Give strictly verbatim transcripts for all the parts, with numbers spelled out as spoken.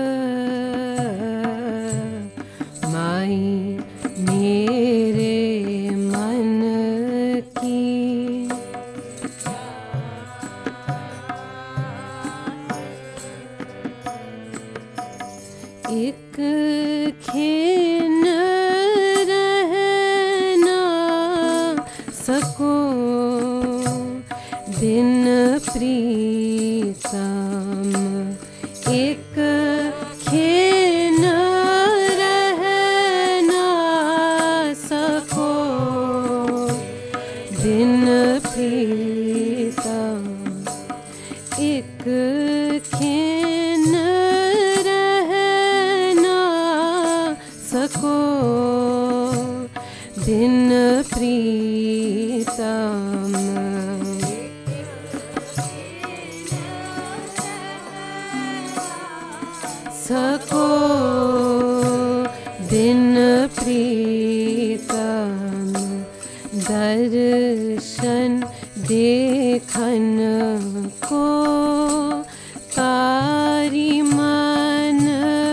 माई मेरे मन की एक खिन रह ना सको बिन प्रीतम एक खिन रह ना सको बिन प्रीतम एक खिन रह ना सको बिन प्रीतम सको बिन प्रीतम दर्शन देखन को तारी मन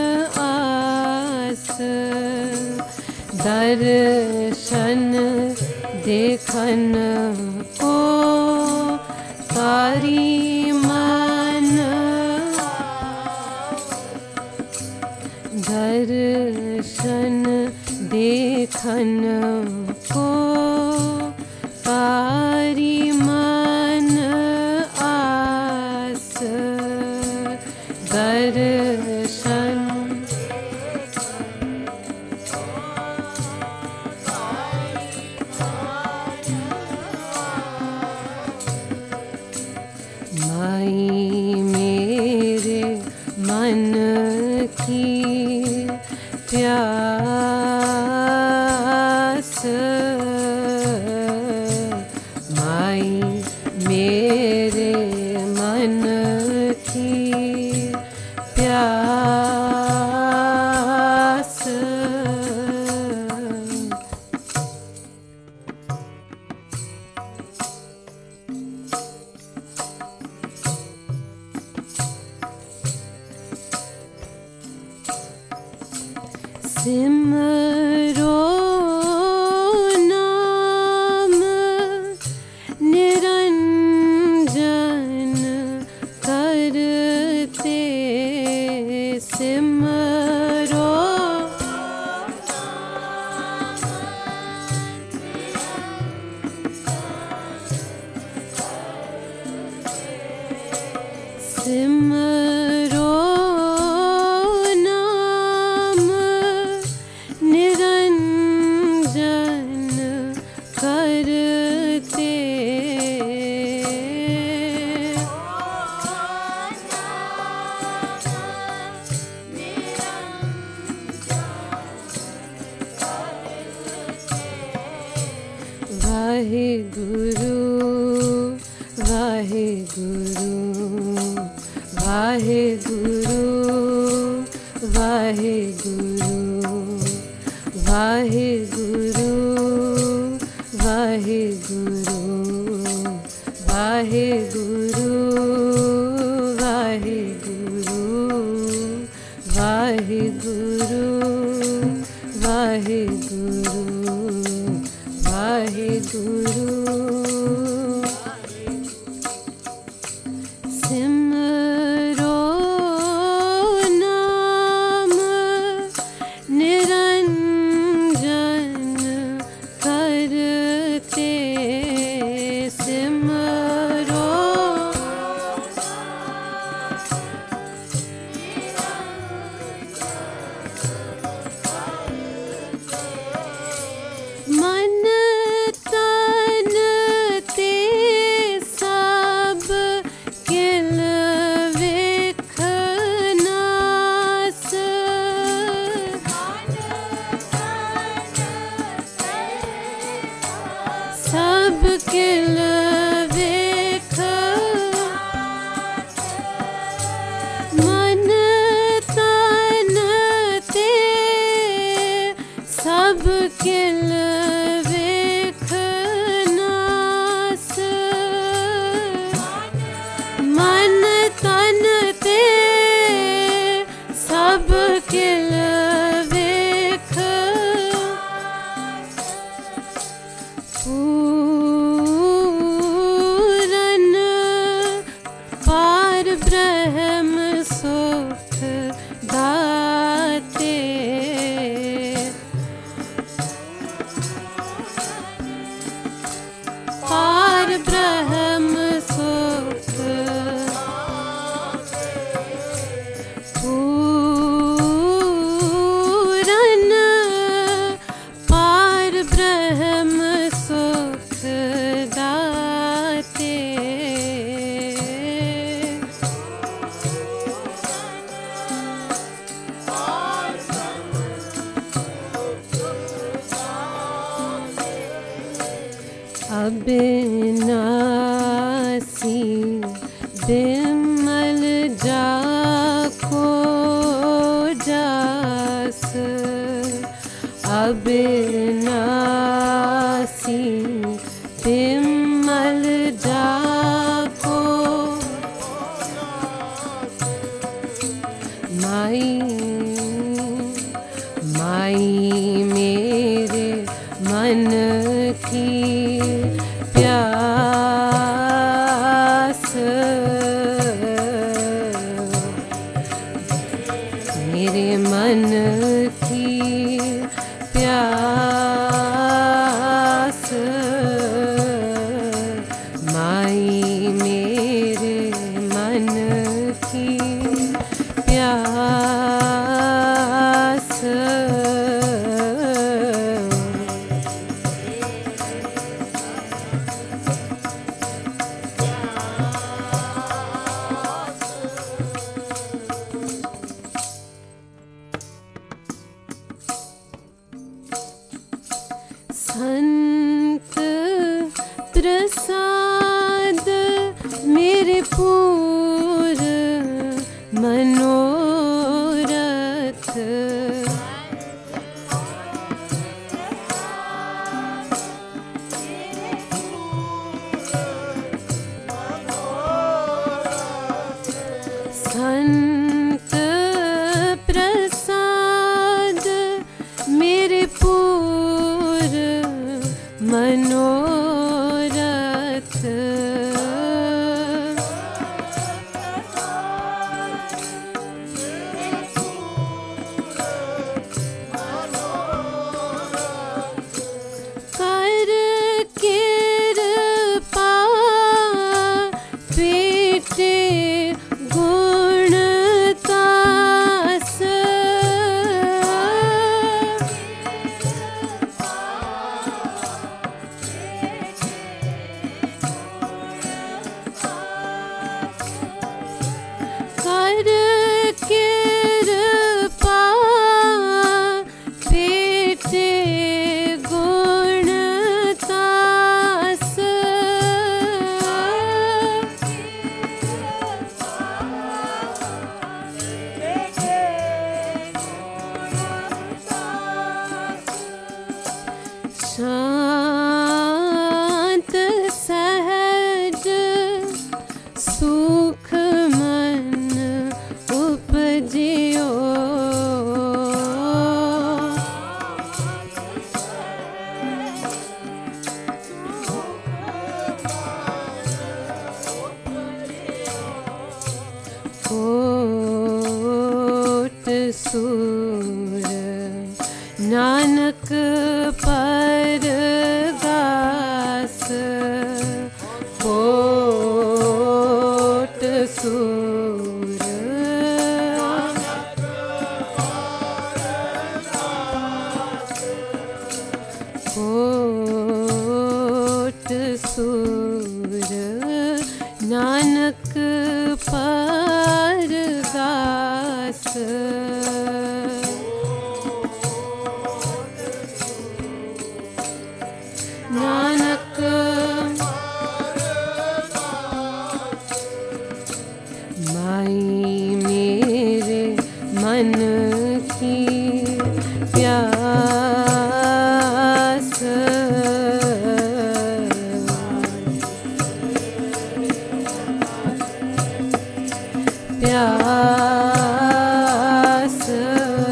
आस दर्शन देखन को तारी मन दर्शन देखन को तारी मन आस दर्शन माई मेरे मन की प्यास माई मेरे मन की प्यास सिमरो नाम निरंजन करते सिमरो सिमरो नाम निरंजन करते वाहे गुरु वाहे गुरु वाहे गुरु वाहे गुरु वाहे गुरु वाहे गुरु वाहे गुरु वाहे गुरु वाहे गुरु वाहे गुरु वाहे गुरु सिमरो नाम निरंजन करते सिमरो मन तन किल वेख पूरन पार ब्रह्म सुख दाते पार ब्रह्म सुख पूरन पार ब्रह्म सुख दाते अविनाशी बिमल जाको जास अविनाशी बिमल जाको माई माई मेरे मन की प्यास मेरे मन की प्यास माई मेरे मन की प्यास संत प्रसाद मेरे पूर मनोरथ संत प्रसाद मेरे पूर मनोरथ कर कृपा बेटे गुणतास कर कृपा बेटे गुणतास शांत सहज सुख मन उपजियो कोट सूर नानक पर गास कोट सूर कोट सूर नानक पर गास नानक माई मेरे मन की प्यास प्यास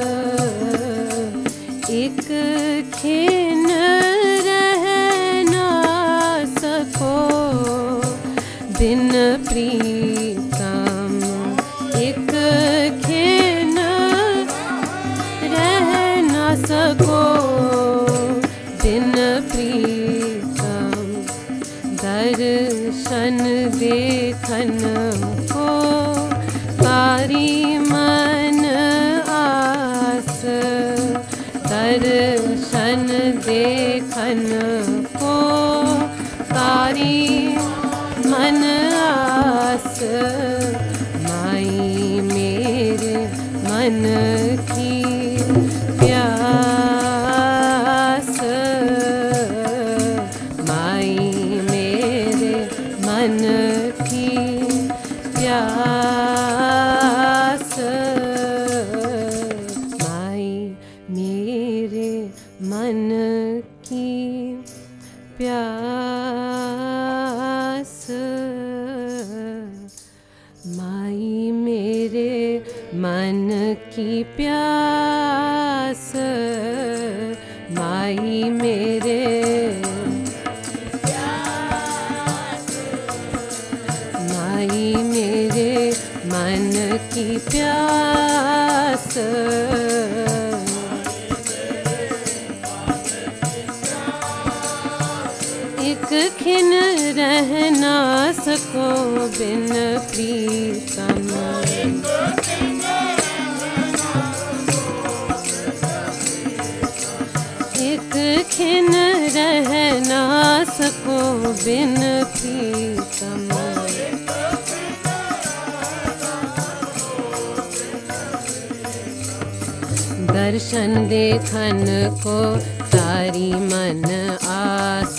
दर्शन देखन को तारी मन आस माई मेरे मन की प्यास माई मेरे मन की प्यास माई मेरे मन की प्यास माई मेरे मन की प्यास माई मेरे माई मेरे मन की प्यास एक खिन रह ना सको बिन प्रीतम एक खिन रह ना सको बिन प्रीतम दर्शन देखन को तारी मन आस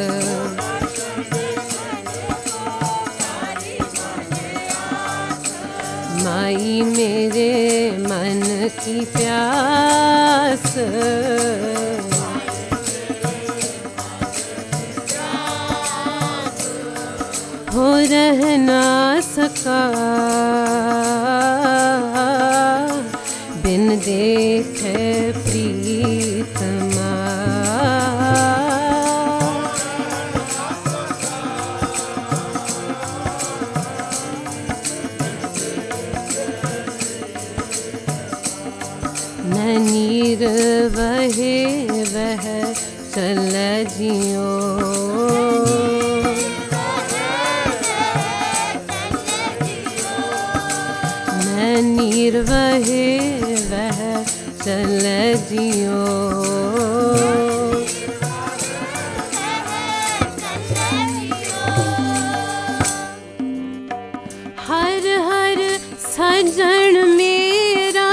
माई मेरे मन की प्यास हो रह ना सका बिन देखे प्रीतमा न नीर वहे वह चल जियो नीर वहे वह चल जियो हर हर सजन मेरा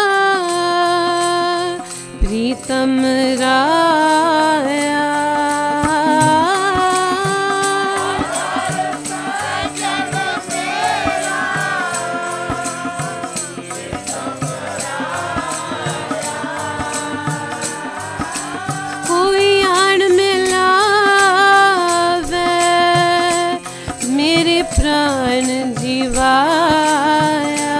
प्रीतम राया प्राण जीवाया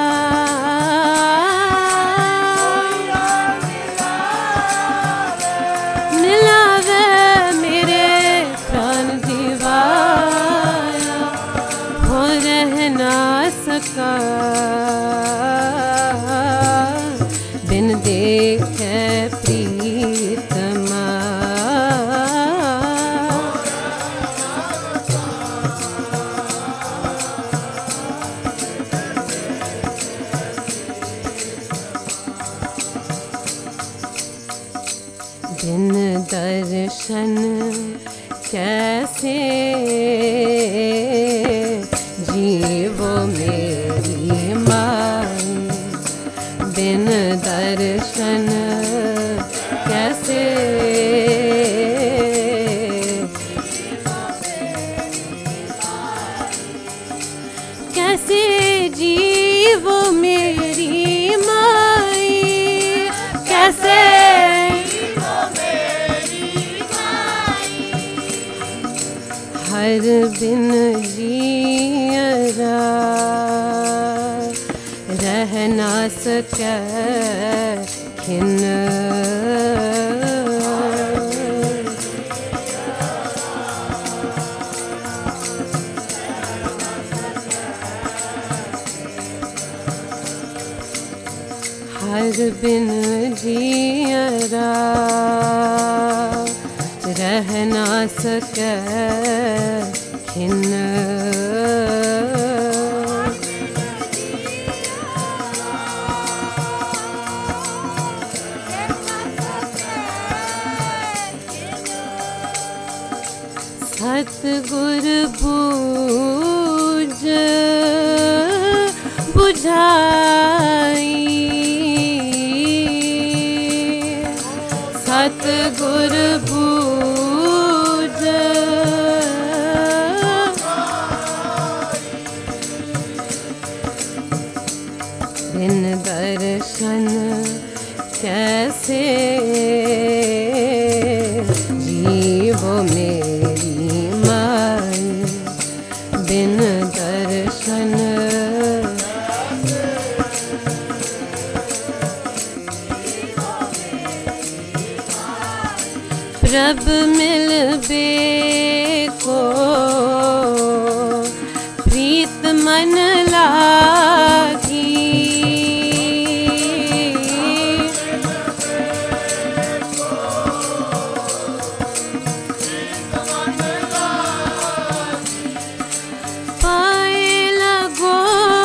मिलावे मेरे प्राण जीवाया हो रह ना सका बिन देखे प्रीतमा बिन दर्शन कैसे जीवो मेरी माई बिन दर्शन कैसे कैसे जीवो मेरी माई कैसे हर बिन जियरा रह ना सके खिन हर बिन जियरा रह ना सके खिन सतगुर बूझ बुझाई, सतगुर बूझ बिन दर्शन कैसे जीवो मेरी माई, बिन दर्शन प्रभ मिलबे को प्रीत मन लागी, पाए लगो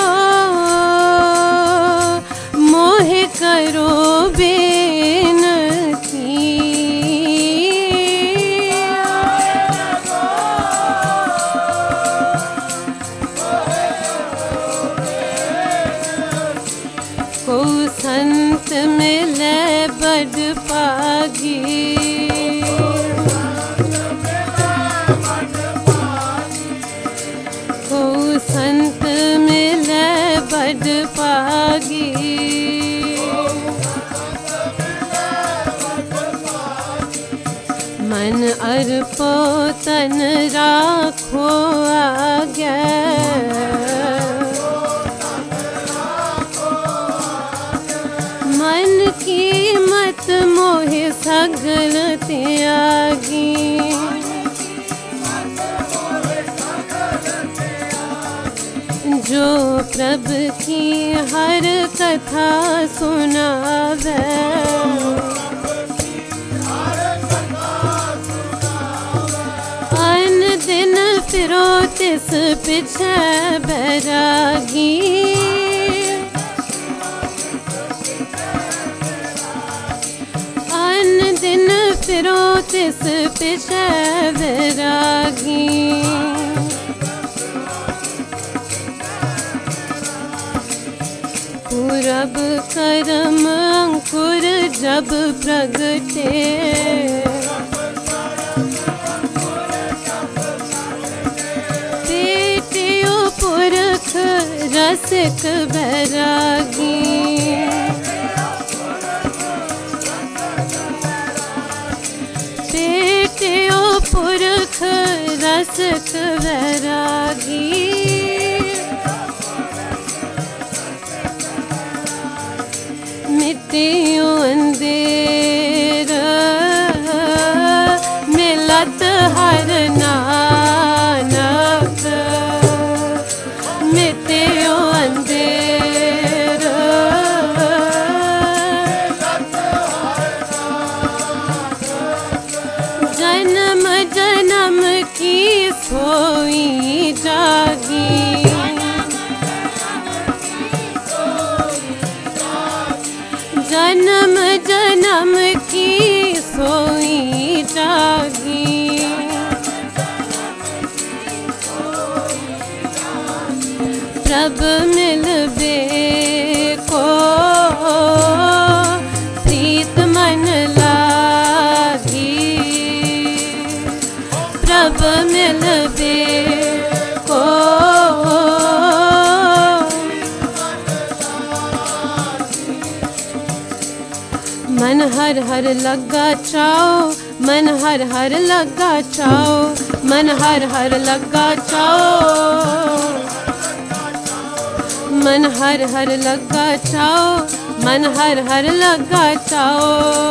मोहे करो बेनती, को संत मिले बड़ पागी, को संत मिले बड़ पागी, मन अर्पो तन राखो आगे, मन की मत मोहे सगल त्यागी, जो प्रभ की हर कथा सुनावे, अन दिन फिरो तिस पिछे बैरागी, अन दिन फिरो तिस पिछे बैरागी, पूरब करम अंकुर जब प्रगटे, पेटियो पुरख रसिक बैरागी, पेटियो पुरख रसिक बैरागी, मिट्टियों अंधेर मिलत हर नानक, मिट्टियों अंधेर जन्म जन्म की सोई जागी, जन्म जन्म की सोई जागी, प्रभ मिलबे को प्रीत मन लागी, प्रभ मिलबे को मन हर हर लगा चाओ, मन हर हर लगा चाओ, मन हर हर लगा चाओ, मन हर हर लगा चाओ, मन हर हर लगा चाओ,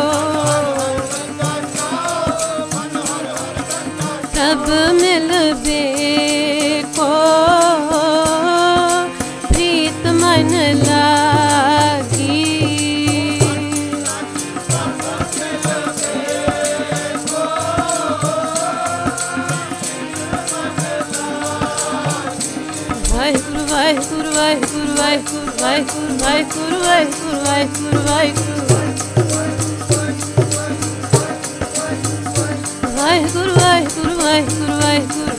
तब मिलबे को प्रीत मन लागी, वाहिगुरु वाहिगुरु वाहिगुरु वाहिगुरु वाहिगुरु वाहिगुरु वाहिगुरु वाहिगुरु वाहिगुरु वाहिगुरु वाहिगुरु वाहिगुरु वाहिगुरु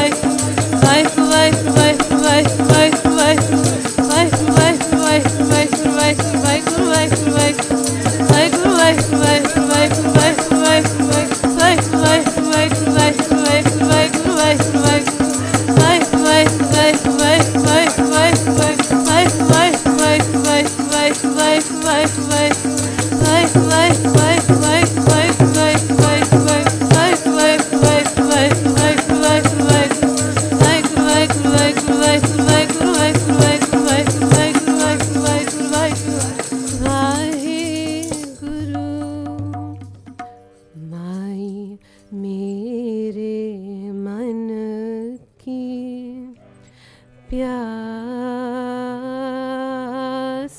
प्यास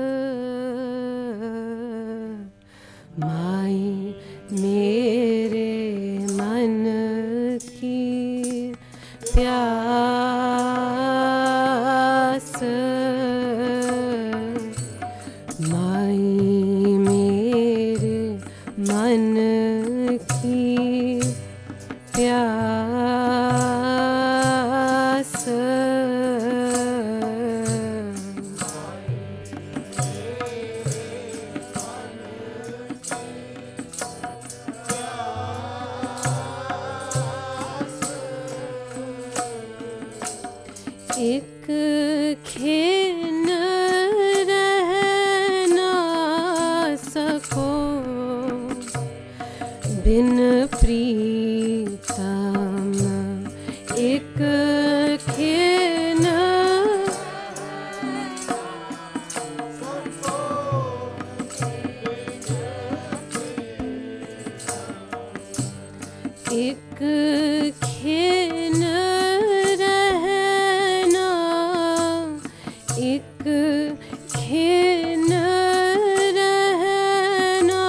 माई मेरे मन की प्यास माई मेरे मन की प्यास एक खेन रह ना सको बिन प्रीतम एक खेन एक खेन रहना एक खेन रहना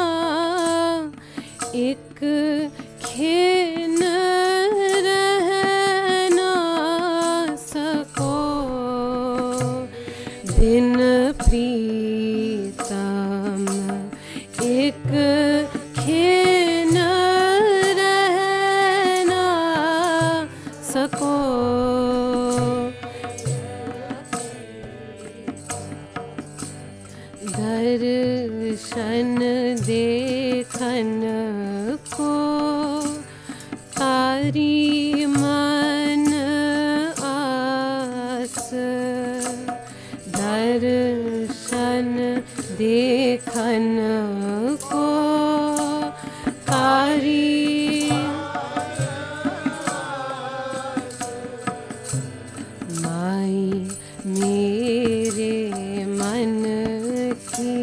एक खेन रहना सको बिन प्रीतम एक खेन रहना सको दर्शन देखन को तारी मन आस दर्शन देखन को तारी माई मेरे मन की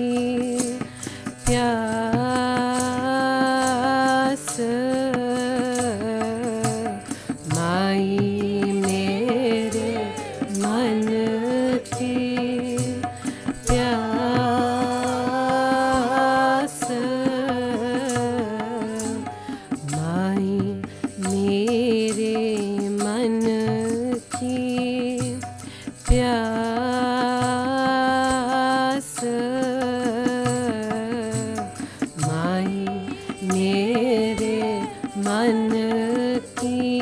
प्यास माई मेरे मन की प्यास माई मेरे मन की प्यास माई मेरे मन की